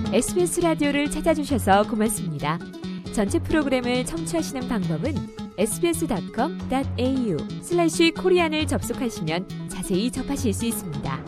SBS 라디오를 찾아주셔서 고맙습니다. 전체 프로그램을 청취하시는 방법은 sbs.com.au/korean을 접속하시면 자세히 접하실 수 있습니다.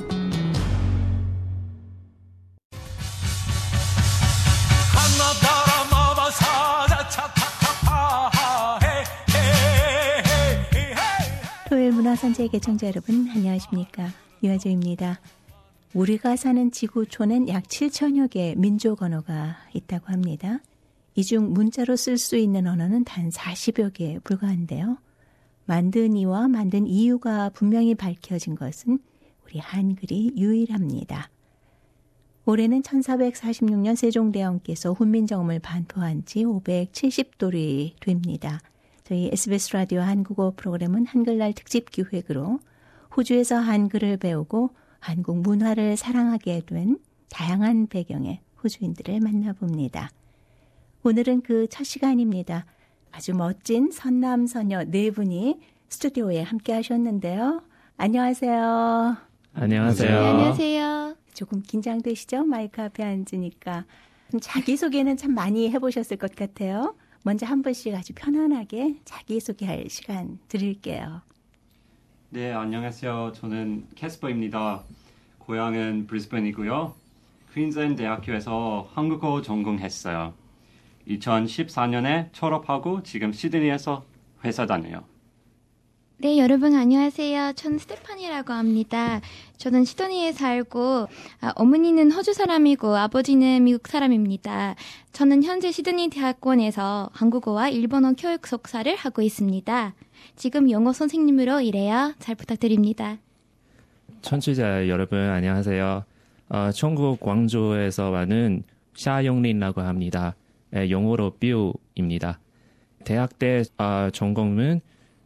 토요일 문화선재의 개청자 여러분, 안녕하십니까? 유아주입니다. 우리가 사는 지구촌엔 약 7천여 개의 민족 언어가 있다고 합니다. 이 중 문자로 쓸 수 있는 언어는 단 40여 개에 불과한데요. 만든 이와 만든 이유가 분명히 밝혀진 것은 우리 한글이 유일합니다. 올해는 1446년 세종대왕께서 훈민정음을 반포한 지 570돌이 됩니다. 저희 SBS 라디오 한국어 프로그램은 한글날 특집 기획으로 호주에서 한글을 배우고 한국 문화를 사랑하게 된 다양한 배경의 호주인들을 만나봅니다. 오늘은 그 첫 시간입니다. 아주 멋진 선남선녀 네 분이 스튜디오에 함께 하셨는데요. 안녕하세요. 안녕하세요. 네, 안녕하세요. 조금 긴장되시죠? 마이크 앞에 앉으니까. 자기소개는 참 많이 해보셨을 것 같아요. 먼저 한 분씩 아주 편안하게 자기소개할 시간 드릴게요. 네, 안녕하세요. 저는 캐스퍼입니다. 고향은 브리스번이고요. 퀸즐랜드 대학교에서 한국어 전공했어요. 2014년에 졸업하고 지금 시드니에서 회사 다녀요. 네, 여러분 안녕하세요. 저는 스테판이라고 합니다. 저는 시드니에 살고 어머니는 호주 사람이고 아버지는 미국 사람입니다. 저는 현재 시드니 대학원에서 한국어와 일본어 교육 석사를 하고 있습니다. 지금 영어 선생님으로 일해요. 잘 부탁드립니다. 청취자 여러분 안녕하세요. 중국 광주에서 와는 샤용린이라고 합니다. 영어로 뷰입니다. 대학 때 전공은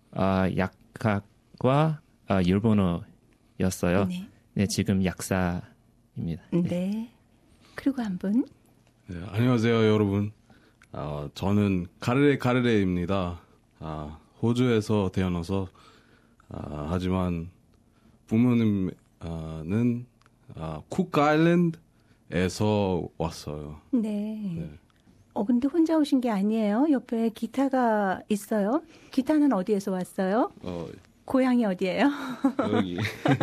약학과 일본어였어요. 네. 네, 지금 약사입니다. 네. 그리고 한 분. 네, 안녕하세요, 여러분. 저는 카르레입니다. 호주에서 태어나서 하지만 부모님은 쿡 아일랜드에서 왔어요. 네. 근데 혼자 오신 게 아니에요. 옆에 기타가 있어요. 기타는 어디에서 왔어요? 고향이 어디예요? 여기.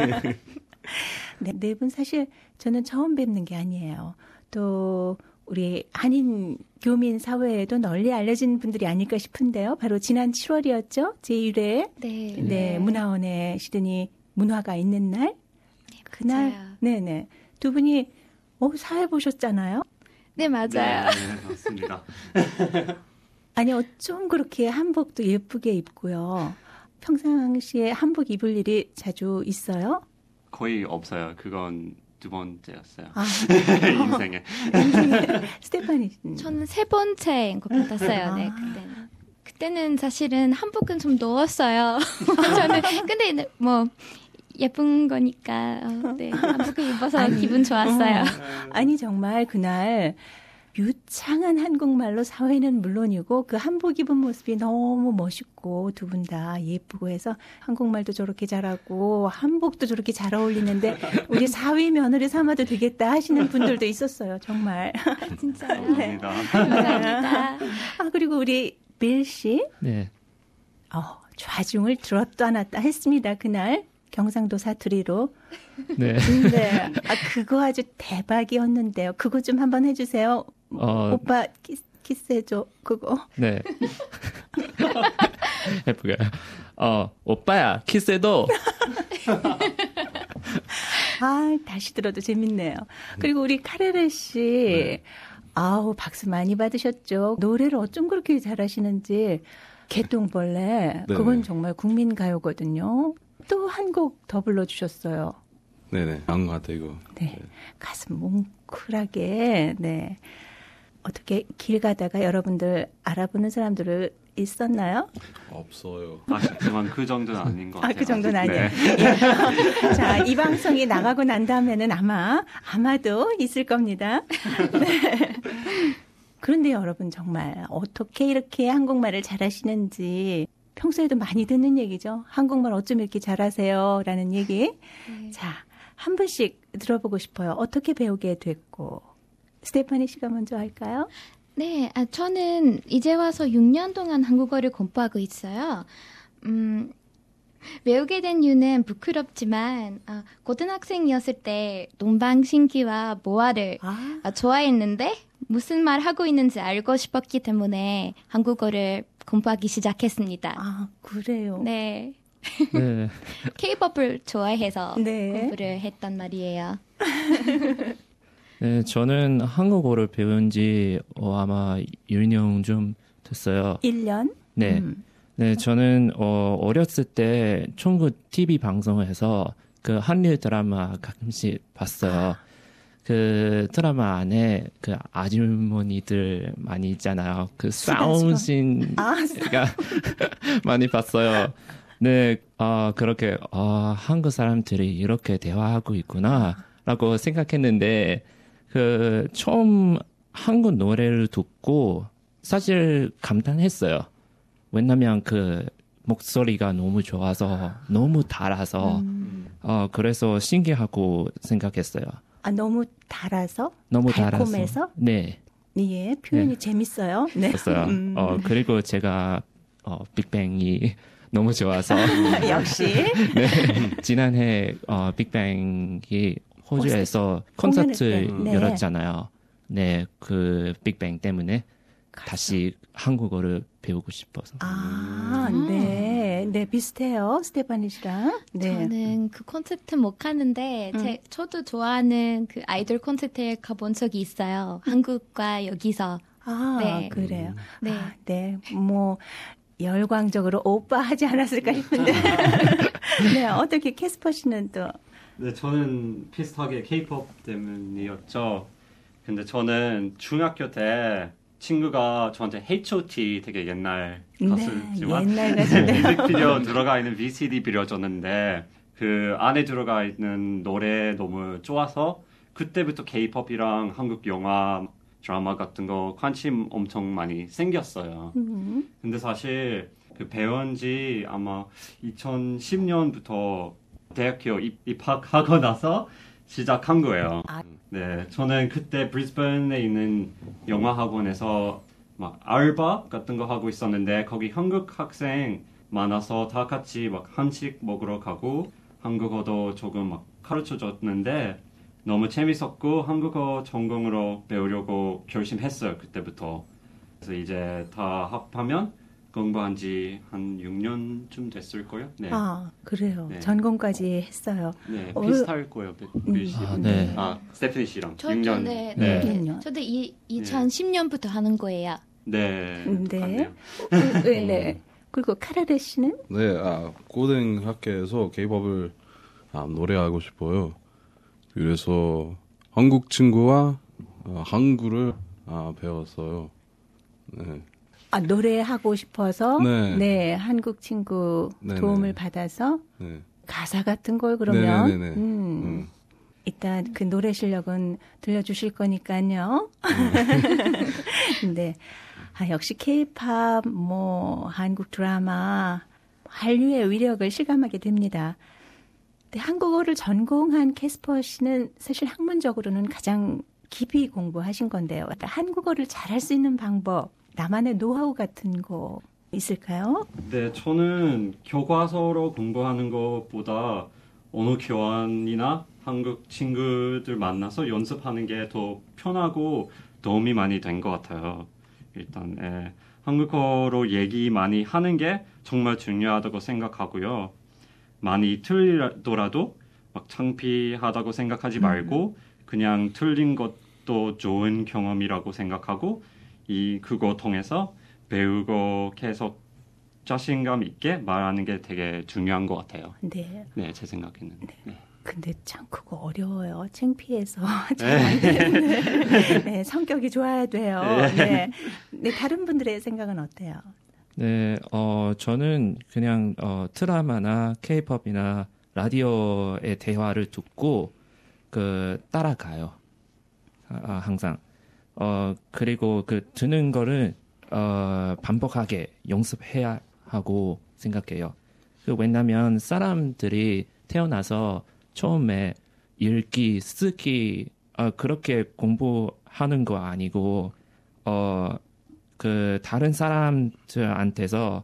네 분 사실 저는 처음 뵙는 게 아니에요. 또 우리 한인 교민 사회에도 널리 알려진 분들이 아닐까 싶은데요. 바로 지난 7월이었죠. 제1회 네. 문화원에 시드니 문화가 있는 날. 그날 맞아요. 네네. 두 분이 사회 보셨잖아요. 네, 맞아요. 네, 맞습니다. 아니 어쩜 그렇게 한복도 예쁘게 입고요. 평상시에 한복 입을 일이 자주 있어요? 거의 없어요. 그건 두 번째였어요. 인생에. 스테파니. 저는 세 번째인 것 같았어요. 네, 그때는 사실은 한복은 좀 넣었어요. 저는 근데 뭐 예쁜 거니까 네, 한복을 입어서 기분 좋았어요. 아니 정말 그날 유창한 한국말로 사회는 물론이고 그 한복 입은 모습이 너무 멋있고 두 분 다 예쁘고 해서 한국말도 저렇게 잘하고 한복도 저렇게 잘 어울리는데 우리 사위 며느리 삼아도 되겠다 하시는 분들도 있었어요. 정말. 진짜요? 네. 감사합니다. 그리고 우리 빌 씨. 네. 좌중을 들었다 놨다 했습니다. 그날. 경상도 사투리로. 네. 네. 그거 아주 대박이었는데요. 그거 좀 한번 해주세요. 오빠 키스해줘. 그거. 네. 예쁘게. 오빠야 키스해도. 다시 들어도 재밌네요. 그리고 우리 카레레 씨. 박수 많이 받으셨죠. 노래를 어쩜 그렇게 잘하시는지. 개똥벌레. 네. 그건 정말 국민가요거든요. 또 한 곡 더 불러주셨어요. 네네, 안 같아 이거. 네, 가슴 뭉클하게. 네, 어떻게 길 가다가 여러분들 알아보는 사람들을 있었나요? 없어요. 아쉽지만 그 정도는 아닌 것 같아요. 그 정도는 아니에요. 네. 자, 이 방송이 나가고 난 다음에는 아마도 있을 겁니다. 네. 그런데 여러분 정말 어떻게 이렇게 한국말을 잘하시는지 평소에도 많이 듣는 얘기죠. 한국말 어쩜 이렇게 잘하세요? 라는 얘기. 자, 한 분씩 들어보고 싶어요. 어떻게 배우게 됐고. 스테파니 씨가 먼저 할까요? 네, 저는 이제 와서 6년 동안 한국어를 공부하고 있어요. 외우게 된 이유는 부끄럽지만 고등학생이었을 때 동방신기와 모아를 좋아했는데 무슨 말 하고 있는지 알고 싶었기 때문에 한국어를 공부하기 시작했습니다. 아, 그래요? 네. 네. K-팝을 좋아해서 네. 공부를 했단 말이에요. 네, 저는 한국어를 배운 지 아마 1년 좀 됐어요. 1년? 네. 네, 저는 어렸을 때 중국 TV 방송에서 그 한류 드라마 가끔씩 봤어요. 그 드라마 안에 그 아주머니들 많이 있잖아요. 그 싸움씬가 많이 봤어요. 네, 그렇게 한국 사람들이 이렇게 대화하고 있구나라고 생각했는데 그 처음 한국 노래를 듣고 사실 감탄했어요. 왜냐면 그 목소리가 너무 좋아서 너무 달아서 그래서 신기하고 생각했어요. 너무 달아서? 너무 달콤해서? 달아서. 네. 예, 표현이 네. 재밌어요. 네. 했어요. 그리고 제가 빅뱅이 너무 좋아서 역시. 네. 지난해 빅뱅이 호주에서 콘서트 네. 열었잖아요. 네, 그 빅뱅 때문에 다시 한국어를 배우고 싶어서. 네. 네, 비슷해요. 스테파니 씨랑. 네. 저는 그 콘서트 못 가는데 저도 좋아하는 그 아이돌 콘서트에 가본 적이 있어요. 한국과 여기서. 네. 그래요. 네. 네. 뭐 열광적으로 오빠 하지 않았을까 싶은데. 네, 어떻게 캐스퍼 씨는 또? 네, 저는 비슷하게 K-pop 때문이었죠. 근데 저는 중학교 때 친구가 저한테 H.O.T 되게 옛날 가수지만 옛날 가수네. 뮤직비디오 들어가 있는 VCD 빌려줬는데 그 안에 들어가 있는 노래 너무 좋아서 그때부터 K-pop이랑 한국 영화, 드라마 같은 거 관심 엄청 많이 생겼어요. 근데 사실 그 배운 지 아마 2010년부터 대학교 입학하고 나서 시작한 거예요. 네, 저는 그때 브리스번에 있는 영화학원에서 막 알바 같은 거 하고 있었는데 거기 한국 학생 많아서 다 같이 막 한식 먹으러 가고 한국어도 조금 막 가르쳐 줬는데 너무 재밌었고 한국어 전공으로 배우려고 결심했어요. 그때부터. 그래서 이제 다 합하면 공부한 지 한 6년쯤 됐을 거예요. 네. 그래요. 네. 전공까지 했어요. 네, 비슷할 거예요. 네. 스테프니 씨랑 저도 6년. 네. 네. 저도 2010년부터 하는 거예요. 네. 네. 같네요. 네. 그리고 카라레 씨는? 네, 고등학교에서 K-팝을 노래하고 싶어요. 그래서 한국 친구와 한국을 배웠어요. 네. 노래하고 싶어서 네. 한국 친구 네네. 도움을 받아서 네. 가사 같은 걸 그러면 네네네. 일단 그 노래 실력은 들려주실 거니까요. 네. 역시 K-팝, 한국 드라마, 한류의 위력을 실감하게 됩니다. 근데 한국어를 전공한 캐스퍼 씨는 사실 학문적으로는 가장 깊이 공부하신 건데요. 한국어를 잘할 수 있는 방법, 나만의 노하우 같은 거 있을까요? 네, 저는 교과서로 공부하는 것보다 언어 교환이나 한국 친구들 만나서 연습하는 게 더 편하고 도움이 많이 된 것 같아요. 일단 한국어로 얘기 많이 하는 게 정말 중요하다고 생각하고요. 많이 틀리더라도 막 창피하다고 생각하지 말고 그냥 틀린 것도 좋은 경험이라고 생각하고 그거 통해서 배우고 계속 자신감 있게 말하는 게 되게 중요한 것 같아요. 네. 네, 제 생각에는. 네. 근데 참 그거 어려워요. 창피해서 잘 안 되는데. 네, 성격이 좋아야 돼요. 네. 네, 다른 분들의 생각은 어때요? 네, 저는 그냥 드라마나 K-팝이나 라디오의 대화를 듣고 따라가요. 항상. 그리고 듣는 거를 반복하게 연습해야 하고 생각해요. 왜냐면 사람들이 태어나서 처음에 읽기, 쓰기 그렇게 공부하는 거 아니고 그 다른 사람들한테서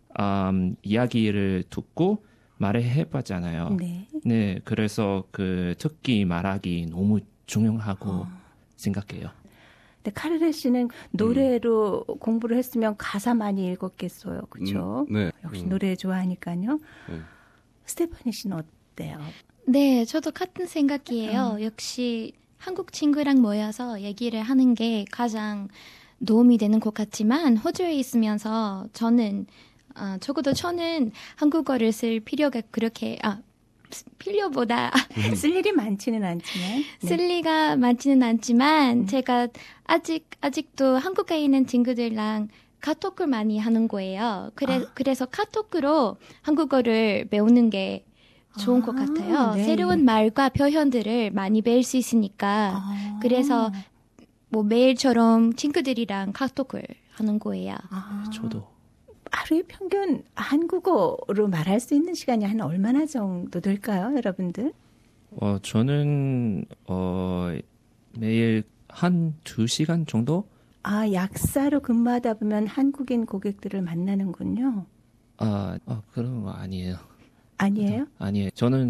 이야기를 듣고 말을 해봤잖아요. 네. 네, 그래서 그 특히 말하기 너무 중요하고 생각해요. 근데 카르레 씨는 노래로 공부를 했으면 가사 많이 읽었겠어요, 그렇죠? 네. 역시 노래 좋아하니까요. 네. 스테파니 씨는 어때요? 네, 저도 같은 생각이에요. 역시 한국 친구랑 모여서 얘기를 하는 게 가장 도움이 되는 것 같지만 호주에 있으면서 적어도 저는 한국어를 쓸 필요가 그렇게 필요보다 쓸 일이 많지는 않지만 쓸 리가 많지는 않지만 제가 아직도 한국에 있는 친구들랑 카톡을 많이 하는 거예요. 그래서 카톡으로 한국어를 배우는 게 좋은 것 같아요. 네. 새로운 말과 표현들을 많이 배울 수 있으니까 그래서 뭐 매일처럼 친구들이랑 카톡을 하는 거예요. 저도. 하루에 평균 한국어로 말할 수 있는 시간이 한 얼마나 정도 될까요, 여러분들? 저는 매일 한 2시간 정도? 약사로 근무하다 보면 한국인 고객들을 만나는군요. 그런 거 아니에요. 아니에요? 아니에요. 저는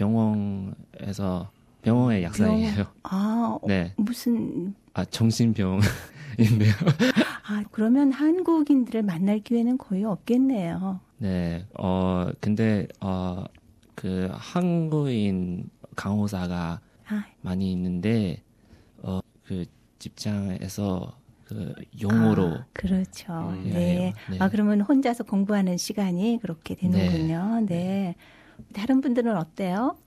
병원의 약사예요. 네. 무슨 정신병인데요. 그러면 한국인들을 만날 기회는 거의 없겠네요. 네. 근데 그 한국인 간호사가 많이 있는데 그 직장에서 그 영어로 그렇죠. 네. 네. 그러면 혼자서 공부하는 시간이 그렇게 되는군요. 네. 다른 분들은 어때요?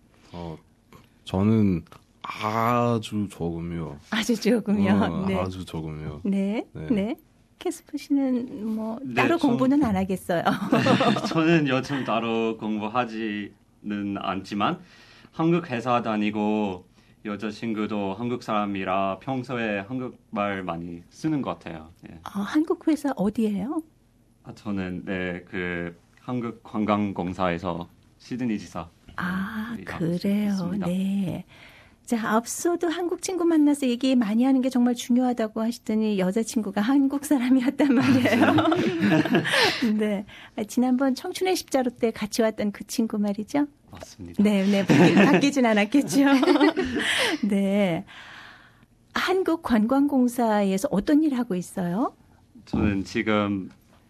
저는 아주 조금요. 아주 조금요. 네. 아주 조금요. 네. 네. 캐스퍼 씨는 뭐 네, 따로 공부는 안 하겠어요. 저는 요즘 따로 공부하지는 않지만 한국 회사 다니고 여자친구도 한국 사람이라 평소에 한국말 많이 쓰는 것 같아요. 네. 한국 회사 어디예요? 저는 그 한국 관광공사에서 시드니 지사. 그래요. 있습니다. 네. 자, 앞서도 한국 친구 만나서 얘기 많이 하는 게 정말 중요하다고 하시더니 여자친구가 한국 사람이었단 말이에요. 네. 지난번 청춘의 십자로 때 같이 왔던 그 친구 말이죠? 맞습니다. 네. 바뀌진 않았겠죠. 네. 한국 관광공사에서 어떤 일을 하고 있어요? 저는 지금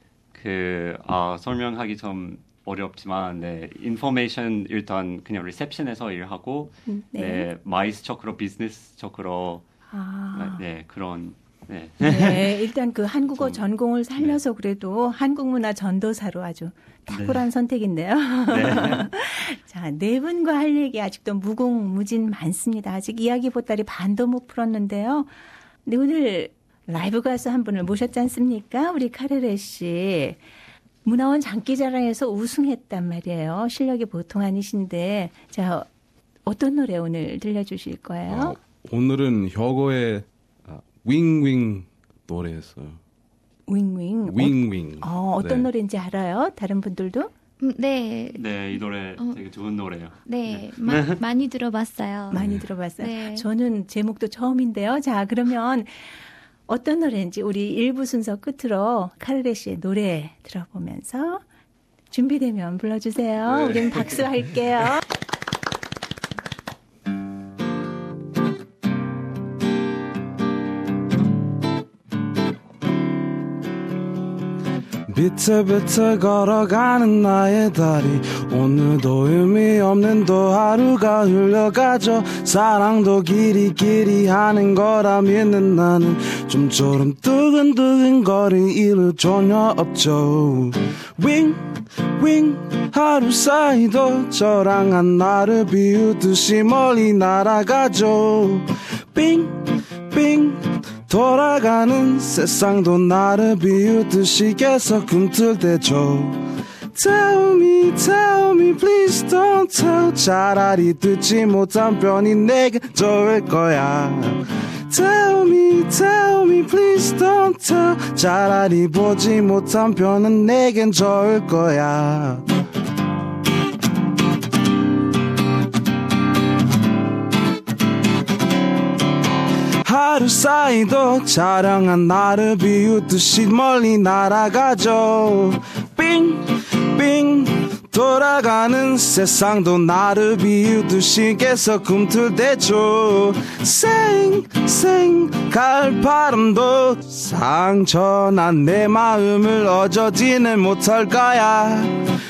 설명하기 좀 어렵지만 인포메이션 일단 그냥 리셉션에서 일하고 마이스 쪽으로 비즈니스 쪽으로 그런 일단 그 한국어 전공을 살려서 그래도 한국 문화 전도사로 아주 탁월한 선택인데요. 자, 네 분과 할 얘기 아직도 무궁무진 많습니다. 아직 이야기 보따리 반도 못 풀었는데요. 근데 오늘 라이브 가수 한 분을 모셨지 않습니까? 우리 카레레 씨. 문화원 장기자랑에서 우승했단 말이에요. 실력이 보통 아니신데. 자, 어떤 노래 오늘 들려주실 거예요? 오늘은 혁오의 윙윙 노래했어요. 윙윙. 윙윙. 어떤 노래인지 알아요? 다른 분들도? 네. 네, 이 노래 되게 좋은 노래예요. 네. 많이 들어봤어요. 많이 들어봤어요. 네. 저는 제목도 처음인데요. 자, 그러면 어떤 노래인지 우리 1부 순서 끝으로 카르레 씨의 노래 들어보면서 준비되면 불러주세요. 우리는 박수할게요. 비틀비틀 걸어가는 나의 다리 오늘도 의미 없는 또 하루가 흘러가죠. 사랑도 길이길이 하는 거라 믿는 나는 좀처럼 두근두근 거릴 이유 전혀 없죠. 윙윙 하루 사이도 저랑 한 나를 비우듯이 멀리 날아가죠. 빙빙 돌아가는 세상도 나를 비우듯이 계속 꿈틀대죠. Tell me, please don't tell. 차라리 듣지 못한 편이 내게 좋을 거야. Tell me, please don't tell. 차라리 보지 못한 편은 내겐 좋을 거야. 하루 사이도 자랑한 나를 비웃듯이 멀리 날아가죠. 빙빙 돌아가는 세상도 나를 비웃듯이 계속 꿈틀대죠. 쌩쌩 가을바람도 상처난 내 마음을 어쩌지는 못할 거야.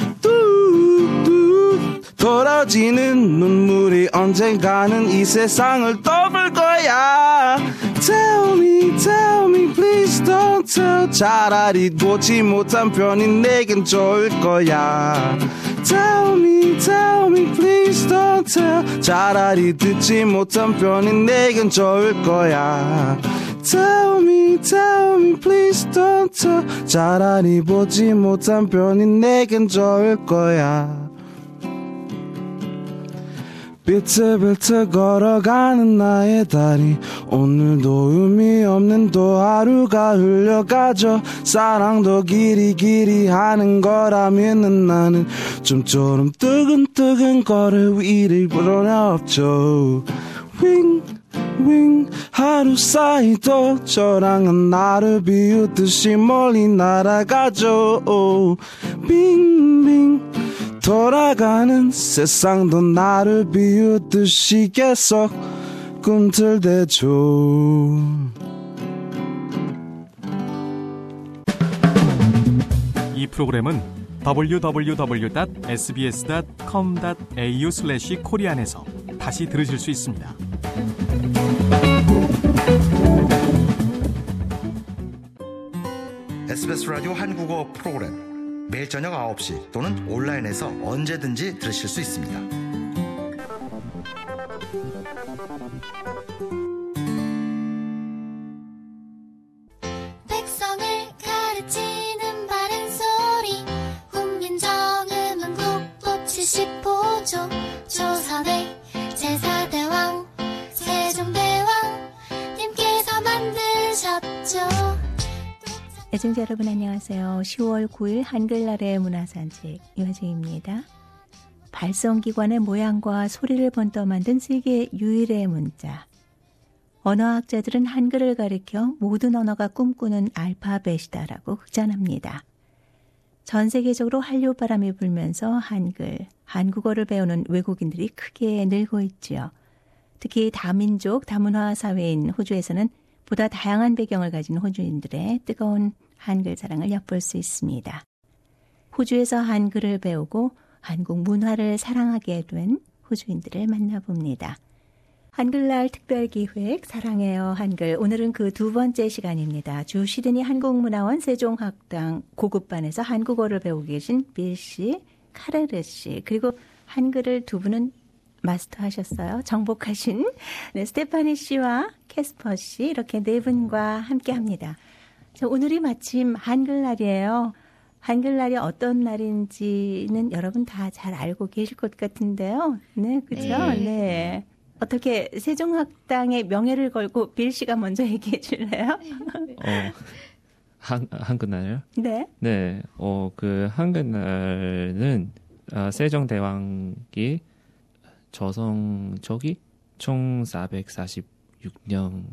뚝뚝 떨어지는 눈물이 언젠가는 이 세상을 떠볼 거야. Tell me please don't tell. 차라리 보지 못한 편이 내겐 좋을 거야. Tell me please don't tell. 차라리 듣지 못한 편이 내겐 좋을 거야. Tell me please don't tell. 차라리 보지 못한 편이 내겐 좋을 거야. 비틀비틀 걸어가는 나의 다리 오늘도 의미 없는 또 하루가 흘러가죠. 사랑도 길이 하는 거라면은 나는 좀처럼 뜨근뜨근 걸을 일이 없죠. 윙 하루 사이도 저랑은 나를 비웃듯이 멀리 날아가죠. 빙빙 돌아가는 세상도 나를 비웃듯이 계속 꿈틀대죠. 이 프로그램은 www.sbs.com.au/korean에서 다시 들으실 수 있습니다. SBS 라디오 한국어 프로그램 매일 저녁 9시 또는 온라인에서 언제든지 들으실 수 있습니다. 백성을 가르치는 바른 소리 훈민정음은 국보 70호조 조선의 제4대 왕 세종대왕 님께서 만드셨죠. 애청자 여러분 안녕하세요. 10월 9일 한글날의 문화산책 유아정입니다. 발성기관의 모양과 소리를 번떠 만든 세계 유일의 문자. 언어학자들은 한글을 가리켜 모든 언어가 꿈꾸는 알파벳이다라고 극찬합니다. 전 세계적으로 한류바람이 불면서 한국어를 배우는 외국인들이 크게 늘고 있지요. 특히 다민족, 다문화 사회인 호주에서는 보다 다양한 배경을 가진 호주인들의 뜨거운 한글 사랑을 엿볼 수 있습니다. 호주에서 한글을 배우고 한국 문화를 사랑하게 된 호주인들을 만나봅니다. 한글날 특별기획 사랑해요 한글. 오늘은 그 두 번째 시간입니다. 주 시드니 한국문화원 세종학당 고급반에서 한국어를 배우고 계신 빌 씨, 카레르 씨, 그리고 한글을 두 분은 마스터하셨어요. 정복하신 스테파니 씨와 캐스퍼 씨 이렇게 네 분과 함께합니다. 오늘이 마침 한글날이에요. 한글날이 어떤 날인지는 여러분 다 잘 알고 계실 것 같은데요. 네, 그렇죠? 네. 어떻게 세종학당의 명예를 걸고 빌 씨가 먼저 얘기해 줄래요? 한글날요? 네. 네. 그 한글날은 세종대왕이 조선초기 1446년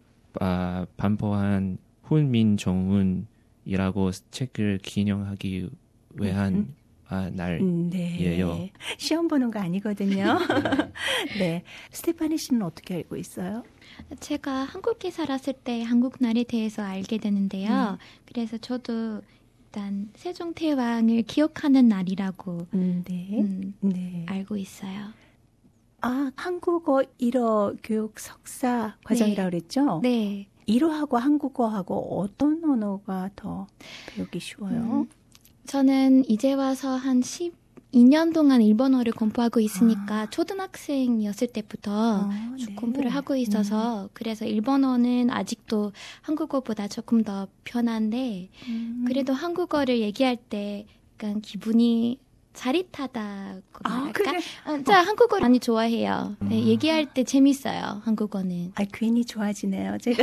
반포한 훈민정음이라고 책을 기념하기 위한 날이에요. 네. 시험 보는 거 아니거든요. 네. 스테파니 씨는 어떻게 알고 있어요? 제가 한국에 살았을 때 한국날에 대해서 알게 되는데요. 그래서 저도 일단 세종대왕을 기억하는 날이라고 알고 있어요. 아, 한국어 1어 교육 석사 과정이라고 그랬죠? 네. 1어하고 한국어하고 어떤 언어가 더 배우기 쉬워요? 저는 이제 와서 한 12년 동안 일본어를 공부하고 있으니까 초등학생이었을 때부터 공부를 하고 있어서 그래서 일본어는 아직도 한국어보다 조금 더 편한데 그래도 한국어를 얘기할 때 약간 기분이 짜릿하다고 말할까? 자, 한국어 많이 좋아해요. 네, 얘기할 때 재밌어요, 한국어는. 괜히 좋아지네요, 제가.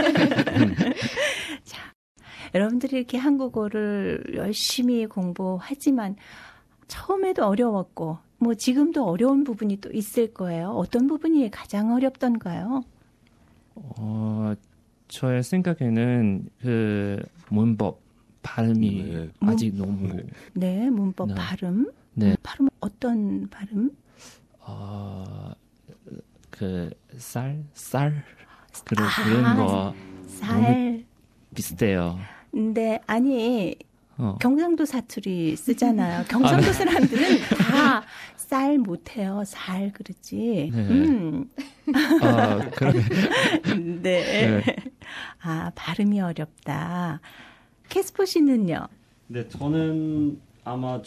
자, 여러분들이 이렇게 한국어를 열심히 공부하지만 처음에도 어려웠고 뭐 지금도 어려운 부분이 또 있을 거예요. 어떤 부분이 가장 어렵던가요? 저의 생각에는 그 문법 발음이 네. 아직 너무 네, 문법 네. 발음. 네. 발음 어떤 발음? 그 쌀 그런 거 쌀. 비슷해요. 근데 아니 경상도 사투리 쓰잖아요. 네. 경상도 사람들은 다 쌀 못해요. 살 그러지. 네. 그러게. 네. 아, 발음이 어렵다. 캐스퍼 씨는요? 네, 저는 아마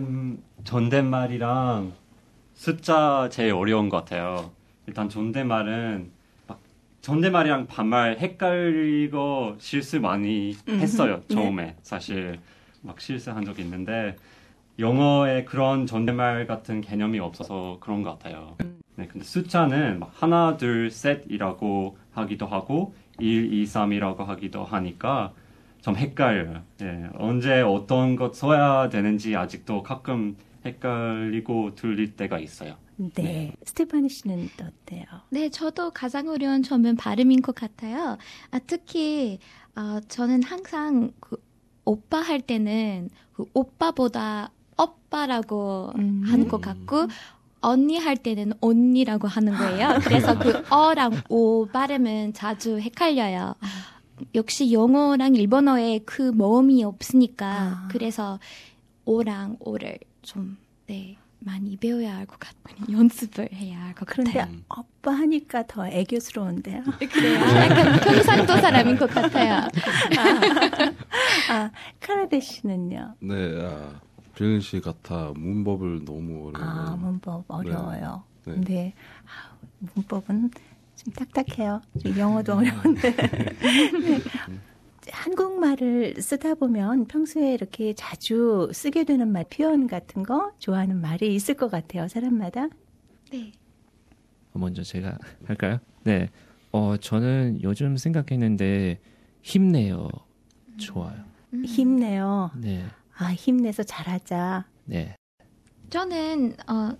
존댓말이랑 숫자 제일 어려운 것 같아요. 일단 존댓말은 존댓말이랑 반말 헷갈리고 실수 많이 했어요. 처음에 네. 사실 막 실수한 적이 있는데 영어에 그런 존댓말 같은 개념이 없어서 그런 것 같아요. 네, 근데 숫자는 막 하나, 둘, 셋이라고 하기도 하고 1, 2, 3이라고 하기도 하니까 좀 헷갈려요. 네, 언제 어떤 것 써야 되는지 아직도 가끔 헷갈리고 들릴 때가 있어요. 네. 스테파니 씨는 어때요? 네, 저도 가장 어려운 점은 발음인 것 같아요. 특히 저는 항상 그 오빠 할 때는 그 오빠보다 오빠라고 하는 것 같고 언니 할 때는 언니라고 하는 거예요. 그래서 그 어랑 오 발음은 자주 헷갈려요. 역시 영어랑 일본어에 그 모음이 없으니까 그래서 오랑 오를 좀 많이 배워야 할 것 같고 연습을 해야 할 것 같아요. 그런데 오빠 하니까 더 애교스러운데요. 그래요? 약간 경상도 사람인 것 같아요. 카라데 씨는요? 네, 빌린 씨 같아 문법을 너무 어려워요. 문법 어려워요. 네. 네. 문법은 좀 딱딱해요. 영어도 어려운데. 네. 한국말을 쓰다 보면 평소에 이렇게 자주 쓰게 되는 말, 표현 같은 거 좋아하는 말이 있을 것 같아요. 사람마다. 네. 먼저 제가 할까요? 네. 저는 요즘 생각했는데 힘내요. 좋아요. 힘내요. 네. 힘내서 잘하자. 네. 저는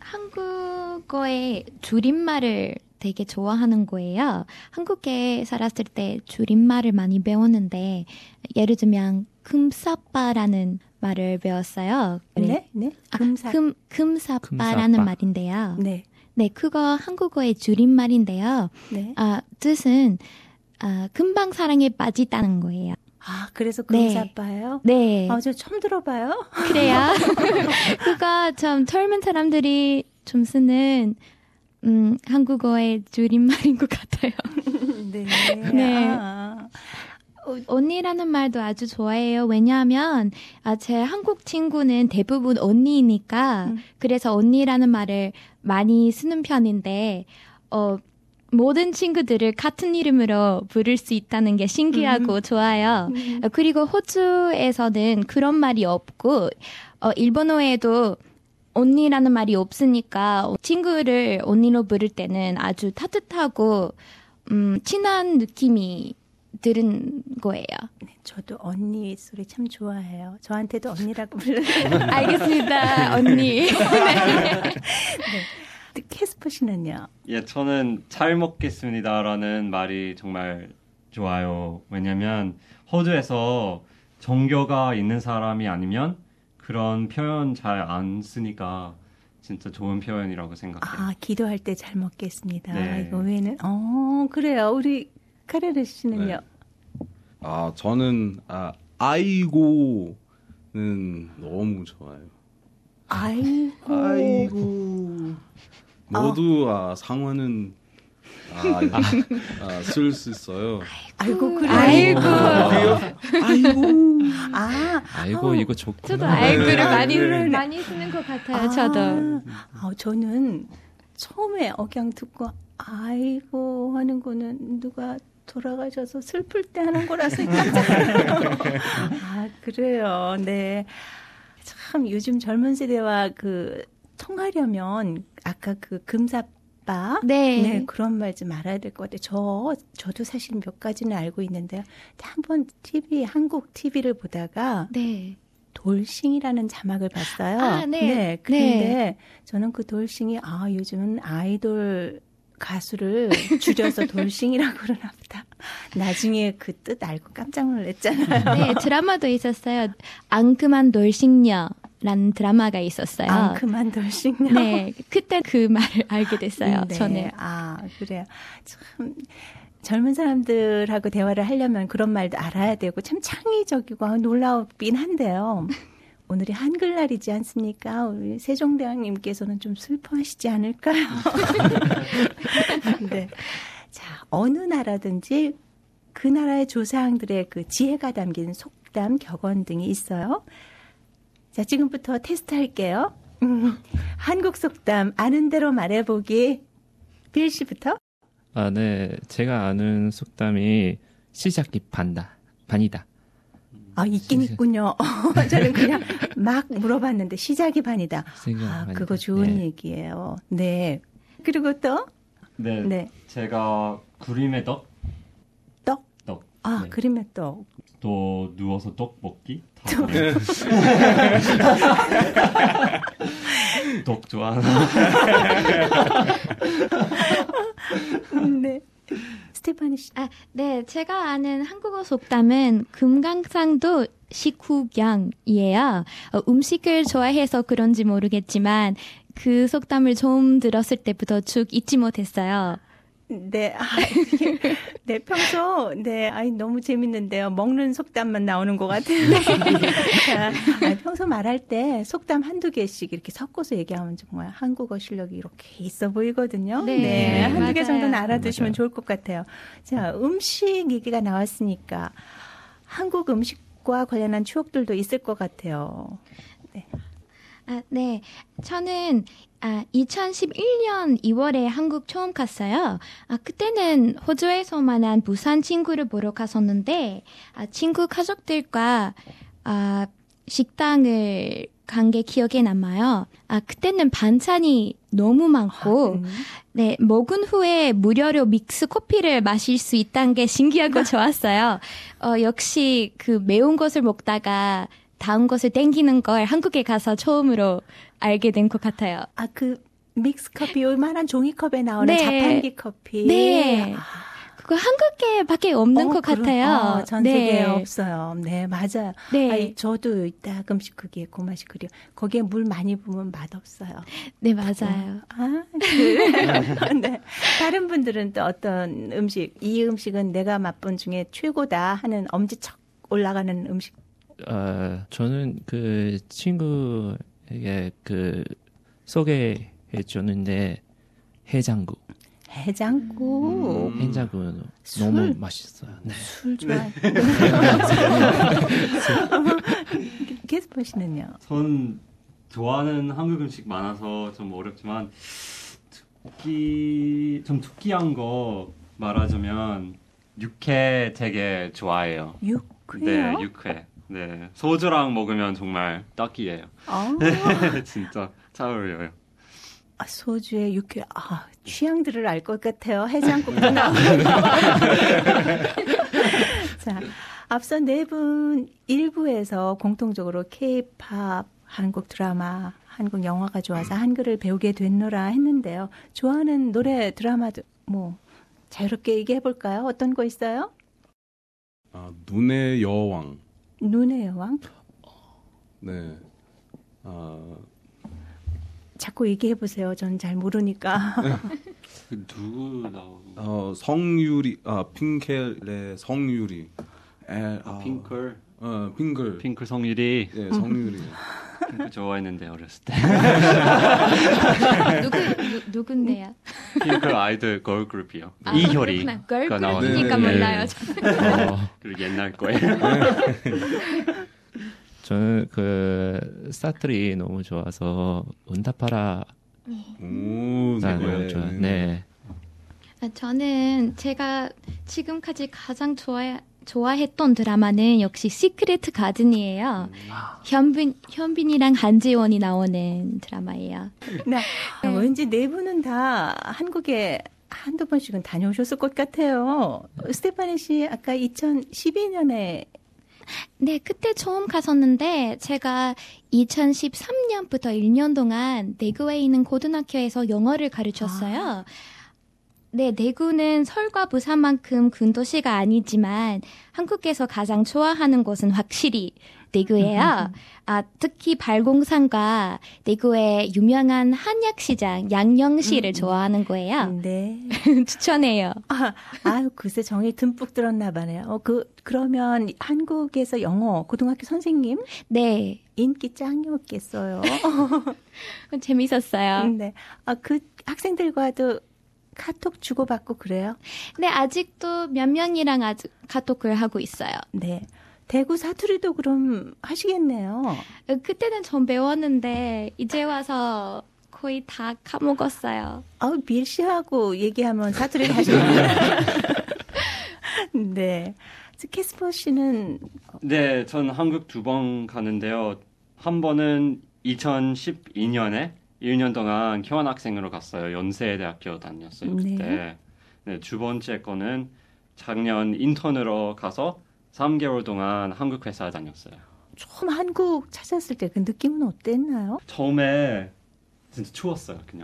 한국어의 줄임말을 되게 좋아하는 거예요. 한국에 살았을 때 줄임말을 많이 배웠는데 예를 들면 금사빠라는 말을 배웠어요. 네? 금사빠라는 말인데요. 네. 네, 그거 한국어의 줄임말인데요. 네. 뜻은 금방 사랑에 빠지다는 거예요. 그래서 금사빠예요? 네. 저 처음 들어봐요. 그래요? 그거 좀 젊은 사람들이 좀 쓰는 한국어의 줄임말인 것 같아요. 네. 네. 언니라는 말도 아주 좋아해요. 왜냐하면 제 한국 친구는 대부분 언니이니까 그래서 언니라는 말을 많이 쓰는 편인데 모든 친구들을 같은 이름으로 부를 수 있다는 게 신기하고 좋아요. 그리고 호주에서는 그런 말이 없고 일본어에도 언니라는 말이 없으니까 친구를 언니로 부를 때는 아주 따뜻하고 친한 느낌이 드는 거예요. 네, 저도 언니 소리 참 좋아해요. 저한테도 언니라고 불러요. 알겠습니다. 언니. 네. 캐스퍼 씨는요? 예, 저는 잘 먹겠습니다라는 말이 정말 좋아요. 왜냐면 호주에서 종교가 있는 사람이 아니면 그런 표현 잘 안 쓰니까 진짜 좋은 표현이라고 생각해요. 기도할 때 잘 먹겠습니다. 네. 이거 외에는 그래요. 우리 카레르 씨는요? 네. 저는 아이고는 너무 좋아요. 아이고. 모두 상어는 쓸 수 있어요. 아이고 그래. 아이고 이거 좋구나. 저도 아이고를 많이 쓰는 것 같아요. 저도. 저는 처음에 억양 듣고 아이고 하는 거는 누가 돌아가셔서 슬플 때 하는 거라서 깜짝 그래요. 네. 참 요즘 젊은 세대와 통하려면 아까 금사빠 네, 그런 말 좀 알아야 될 것 같아요. 저도 사실 몇 가지는 알고 있는데요. 한번 한국 TV를 보다가 돌싱이라는 자막을 봤어요. 네. 그런데 저는 그 돌싱이 요즘은 아이돌 가수를 줄여서 돌싱이라고 그러나 보다. 나중에 그 뜻 알고 깜짝 놀랐잖아요. 네, 드라마도 있었어요. 앙큼한 돌싱녀라는 드라마가 있었어요. 앙큼한 돌싱녀? 네, 그때 그 말을 알게 됐어요. 네. 저는. 아, 그래요. 참 젊은 사람들하고 대화를 하려면 그런 말도 알아야 되고 참 창의적이고 놀라우긴 한데요. 오늘이 한글날이지 않습니까? 우리 세종대왕님께서는 좀 슬퍼하시지 않을까요? 네. 자, 어느 나라든지 그 나라의 조상들의 그 지혜가 담긴 속담, 격언 등이 있어요. 자, 지금부터 테스트 할게요. 한국 속담 아는 대로 말해보기. 빌 씨부터. 아, 네. 제가 아는 속담이 시작이 반이다. 아, 있긴 있군요. 저는 그냥 막 물어봤는데 시작이 반이다. 아, 그거 좋은 네. 얘기예요. 네. 그리고 또? 네. 네. 제가 그림의 떡? 떡? 떡. 아, 네. 그림의 떡. 또 누워서 떡 먹기? 떡 좋아하나? 네. 스테파니 씨. 아, 네. 제가 아는 한국어 속담은 금강산도 식후경이에요. 음식을 좋아해서 그런지 모르겠지만 그 속담을 처음 들었을 때부터 쭉 잊지 못했어요. 네. 네, 평소, 네, 아이, 너무 재밌는데요. 먹는 속담만 나오는 것 같아요. 자, 평소 말할 때 속담 한두 개씩 이렇게 섞어서 얘기하면 정말 한국어 실력이 이렇게 있어 보이거든요. 네, 한두 개 맞아요. 정도는 알아두시면 맞아요. 좋을 것 같아요. 자, 음식 얘기가 나왔으니까 한국 음식과 관련한 추억들도 있을 것 같아요. 네. 아, 네. 저는 2011년 2월에 한국 처음 갔어요. 그때는 호주에서만한 부산 친구를 보러 갔었는데 친구 가족들과 식당을 간 게 기억에 남아요. 그때는 반찬이 너무 많고 네, 먹은 후에 무료로 믹스 커피를 마실 수 있다는 게 신기하고 좋았어요. 역시 그 매운 것을 먹다가 다음 것을 땡기는 걸 한국에 가서 처음으로 알게 된 것 같아요. 그 믹스 커피, 요만한 종이컵에 나오는 네. 자판기 커피. 네. 그거 한국에밖에 없는 것 같아요. 전 세계에 없어요. 네, 맞아요. 네. 아니, 저도 가끔씩 그게 그 맛이 그려. 거기에 물 많이 부으면 맛없어요. 네, 맞아요. 네. 다른 분들은 또 어떤 음식, 이 음식은 내가 맛본 중에 최고다 하는 엄지척 올라가는 음식. 저는 그 친구에게 그 소개해 줬는데 해장국. 해장국. 해장국은 너무 맛있어요. 네. 술 좋아해. 게스퍼 씨는요? 전 좋아하는 한국 음식 많아서 좀 어렵지만 좀 특이한 거 말하자면 육회 되게 좋아해요. 육회요? 네, 육회. 네, 소주랑 먹으면 정말 딱이에요. 진짜 잘 어울려요. 소주에 육회, 취향들을 알 것 같아요. 해장국도 나오고. 자, 앞선 네 분 1부에서 공통적으로 K-팝, 한국 드라마, 한국 영화가 좋아서 한글을 배우게 됐노라 했는데요. 좋아하는 노래, 드라마도 뭐 자유롭게 얘기해볼까요? 어떤 거 있어요? 눈의 여왕. 눈의 여왕? 네. 자꾸 얘기해보세요. 전 잘 모르니까. 누구 나오고? 성유리, 핑켈의 성유리. 핑클. 핑클. 핑클 성유리. 네, 성유리. 핑클 좋아했는데 어렸을 때. 누군데요? 핑클 아이돌 걸그룹이요. 이효리가 걸그룹이니까 나오는데. 몰라요. 그리고 옛날 거예요. 저는 그 스타트리 너무 좋아서 은타파라. 네. 저는 제가 지금까지 가장 좋아했던 드라마는 역시 시크릿 가든이에요. 현빈이랑 한지원이 나오는 드라마예요. 네. 왠지 네 분은 다 한국에 한두 번씩은 다녀오셨을 것 같아요. 스테파니 씨 아까 2012년에 네, 그때 처음 갔었는데 제가 2013년부터 1년 동안 대구에 있는 고등학교에서 영어를 가르쳤어요. 네, 대구는 서울과 부산만큼 큰 도시가 아니지만 한국에서 가장 좋아하는 곳은 확실히 대구예요. 특히 발공산과 대구의 유명한 한약시장 양영시를 좋아하는 거예요. 네. 추천해요. 글쎄 정이 듬뿍 들었나 봐요. 그러면 한국에서 영어 고등학교 선생님? 네. 인기 짱이었겠어요. 재밌었어요. 네. 그 학생들과도 카톡 주고받고 그래요? 네, 아직도 몇 명이랑 아직 카톡을 하고 있어요. 네. 대구 사투리도 그럼 하시겠네요. 그때는 좀 배웠는데 이제 와서 거의 다 까먹었어요. 빌 씨하고 얘기하면 사투리를 하시겠네요. 네. 캐스퍼 씨는? 네, 전 한국 2번 가는데요. 한 번은 2012년에 1년 동안 교환학생으로 갔어요. 연세대학교 다녔어요. 그때. 네, 두 번째 거는 작년 인턴으로 가서 3개월 동안 한국 회사에 다녔어요. 처음 한국 찾았을 때 그 느낌은 어땠나요? 처음에 진짜 추웠어요, 그냥.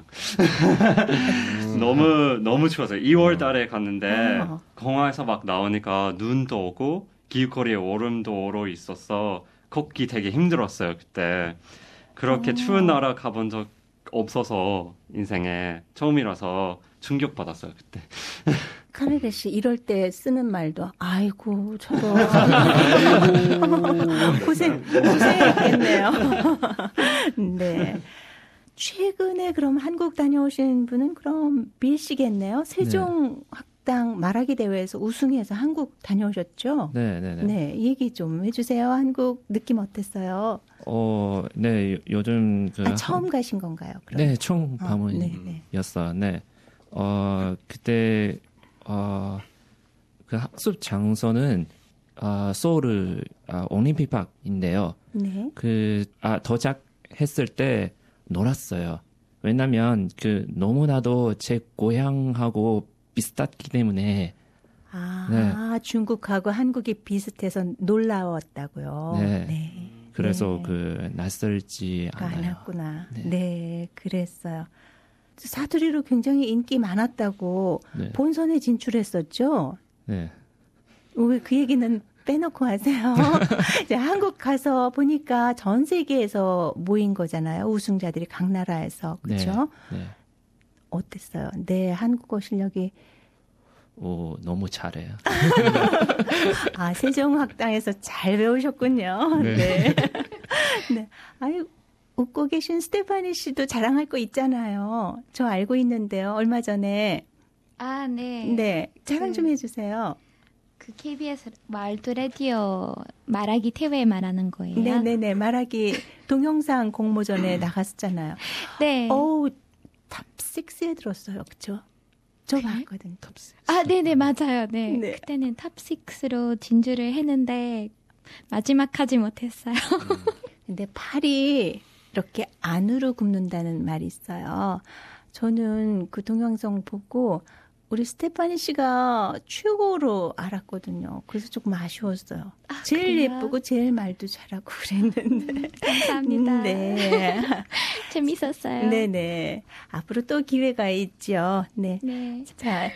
너무 추웠어요. 2월 달에 갔는데 공항에서 막 나오니까 눈도 오고 길거리에 얼음도 얼어 있어서 걷기 되게 힘들었어요, 그때. 그렇게 추운 나라 가본 적 없어서 인생에 처음이라서 충격받았어요, 그때. 카네데 씨 이럴 때 쓰는 말도 아이고 저도 고생했겠네요. 네. 최근에 그럼 한국 다녀오신 분은 그럼 빌 씨겠네요. 세종학당 말하기 대회에서 우승해서 한국 다녀오셨죠? 네, 얘기 좀 해주세요. 한국 느낌 어땠어요? 네, 요즘 처음 가신 건가요? 그럼? 네, 총 방문이었어요. 네. 그때 그 학습 장소는 서울 올림픽park인데요. 네. 도착했을 때 놀았어요. 왜냐면 너무나도 제 고향하고 비슷했기 때문에. 네. 중국하고 한국이 비슷해서 놀라웠다고요. 네. 그래서 낯설지 않았구나. 네, 그랬어요. 사투리로 굉장히 인기 많았다고 본선에 진출했었죠? 네. 왜 그 얘기는 빼놓고 하세요? 이제 한국 가서 보니까 전 세계에서 모인 거잖아요. 우승자들이 각 나라에서. 그렇죠? 네. 어땠어요? 네, 한국어 실력이. 너무 잘해요. 세종학당에서 잘 배우셨군요. 네. 네. 웃고 계신 스테파니 씨도 자랑할 거 있잖아요. 저 알고 있는데요. 얼마 전에. 네. 네. 자랑 좀 해주세요. KBS 말도 라디오 말하기 대회 말하는 거예요. 네네네. 말하기 동영상 공모전에 나갔었잖아요. 네. 탑 6에 들었어요. 그쵸? 저 봤거든요. 탑 6. 네네. 맞아요. 네. 그때는 탑 6로 진출을 했는데 마지막 하지 못했어요. 근데 팔이 이렇게 안으로 굽는다는 말이 있어요. 저는 그 동영상 보고 우리 스테파니 씨가 최고로 알았거든요. 그래서 조금 아쉬웠어요. 제일 그래요? 예쁘고 제일 말도 잘하고 그랬는데. 감사합니다. 네. 재밌었어요. 네네. 앞으로 또 기회가 있죠. 네. 자,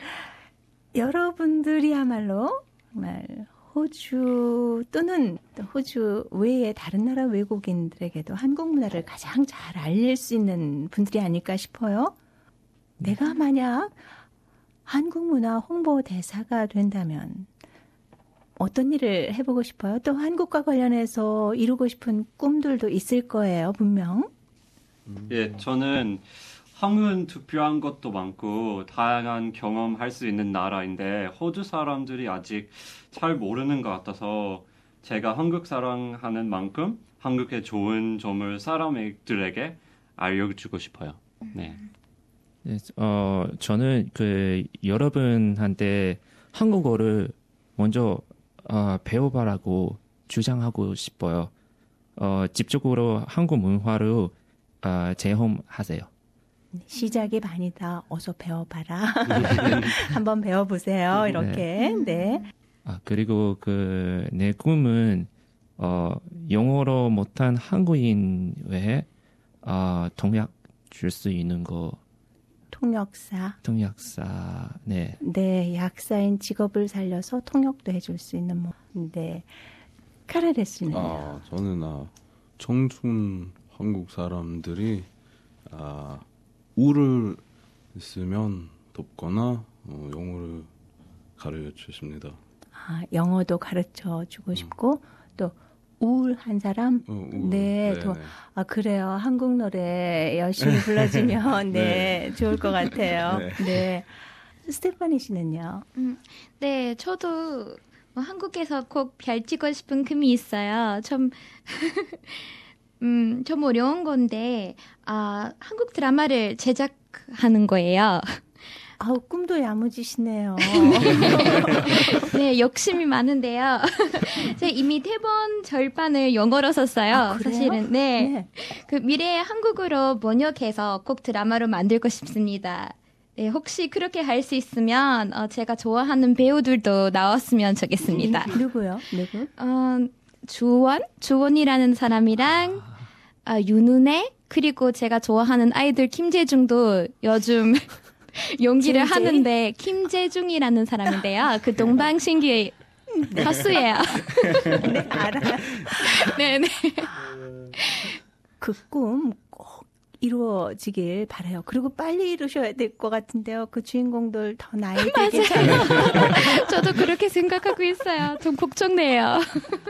여러분들이야말로 정말 호주 또는 호주 외의 다른 나라 외국인들에게도 한국 문화를 가장 잘 알릴 수 있는 분들이 아닐까 싶어요. 내가 만약 한국 문화 홍보 대사가 된다면 어떤 일을 해보고 싶어요? 또 한국과 관련해서 이루고 싶은 꿈들도 있을 거예요, 분명. 예, 저는 한국은 특별한 것도 많고 다양한 경험할 수 있는 나라인데 호주 사람들이 아직 잘 모르는 것 같아서 제가 한국 사랑하는 만큼 한국의 좋은 점을 사람들에게 알려주고 싶어요. 네. 네, 저는 여러분한테 한국어를 먼저 배워봐라고 주장하고 싶어요. 직접적으로 한국 문화를 체험하세요. 시작이 반이다. 어서 배워봐라. 한번 배워보세요. 이렇게. 네. 그리고 내 꿈은 영어로 못한 한국인 외에 통역 줄 수 있는 거. 통역사. 네. 네, 약사인 직업을 살려서 통역도 해줄 수 있는 네. 카레레 씨는? 저는 청춘 한국 사람들이 우를 있으면 돕거나 영어를 가르쳐 줍니다. 영어도 가르쳐 주고 싶고 또 우울한 사람? 네. 그래요. 한국 노래 열심히 불러주면 네, 좋을 것 같아요. 네. 스테파니 씨는요? 네, 저도 한국에서 꼭 펼치고 싶은 꿈이 있어요. 좀 어려운 건데 한국 드라마를 제작하는 거예요. 꿈도 야무지시네요. 네, 욕심이 많은데요. 제가 이미 대본 절반을 영어로 썼어요. 사실은. 네. 그 미래의 한국어로 번역해서 꼭 드라마로 만들고 싶습니다. 네, 혹시 그렇게 할 수 있으면 제가 좋아하는 배우들도 나왔으면 좋겠습니다. 누구요? 누구? 주원이라는 사람이랑 윤은혜 그리고 제가 좋아하는 아이들 김재중도 요즘 연기를 하는데 김재중이라는 사람인데요. 그 동방신기의 가수예요. 네, 알아요. 네네. 그 꿈 꼭 이루어지길 바라요. 그리고 빨리 이루셔야 될 것 같은데요. 그 주인공들 더 나이 들게. 저도 그렇게 생각하고 있어요. 좀 걱정돼요.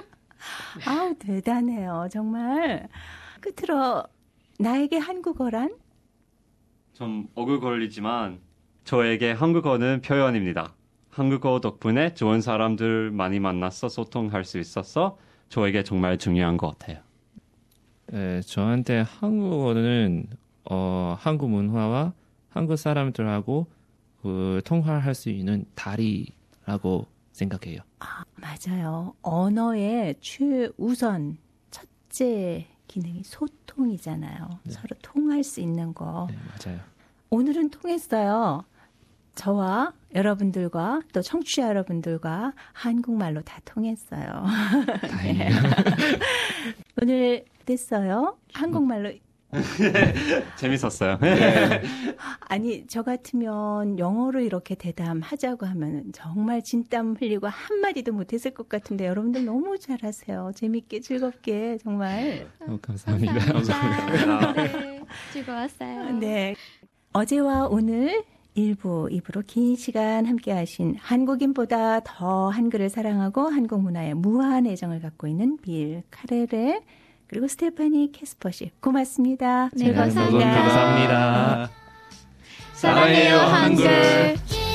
대단해요. 정말. 끝으로 나에게 한국어란? 좀 어글거리지만 저에게 한국어는 표현입니다. 한국어 덕분에 좋은 사람들 많이 만나서 소통할 수 있어서 저에게 정말 중요한 것 같아요. 네, 저한테 한국어는 한국 문화와 한국 사람들하고 통화할 수 있는 다리라고 생각해요. 맞아요. 언어의 최우선 첫째 기능이 소통이잖아요. 네. 서로 통할 수 있는 거. 네, 맞아요. 오늘은 통했어요. 저와 여러분들과 또 청취자 여러분들과 한국말로 다 통했어요. 다행이에요. 오늘 어땠어요? 한국말로. 재밌었어요. 네. 아니, 저 같으면 영어로 이렇게 대담하자고 하면 정말 진땀 흘리고 한마디도 못했을 것 같은데 여러분들 너무 잘하세요. 재밌게 즐겁게 정말. 감사합니다. 감사합니다. 네, 즐거웠어요. 네. 어제와 오늘 1부, 2부로 긴 시간 함께 하신 한국인보다 더 한글을 사랑하고 한국 문화에 무한 애정을 갖고 있는 빌 카레레 그리고 스테파니 캐스퍼 씨 고맙습니다. 네, 감사합니다. 감사합니다. 사랑해요 한글.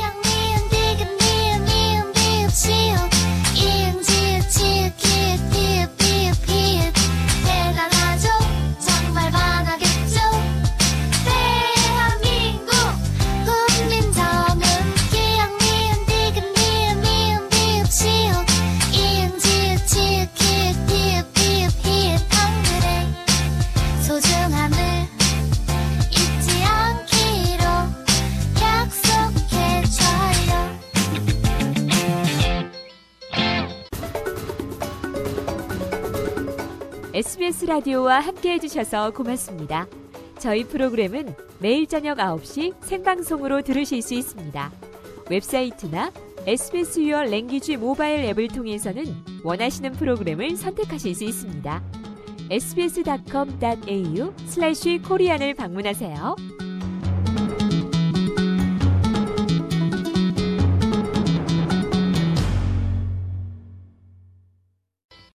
SBS 라디오와 함께해 주셔서 고맙습니다. 저희 프로그램은 매일 저녁 9시 생방송으로 들으실 수 있습니다. 웹사이트나 SBS Your Language 모바일 앱을 통해서는 원하시는 프로그램을 선택하실 수 있습니다. sbs.com.au/korean을 방문하세요.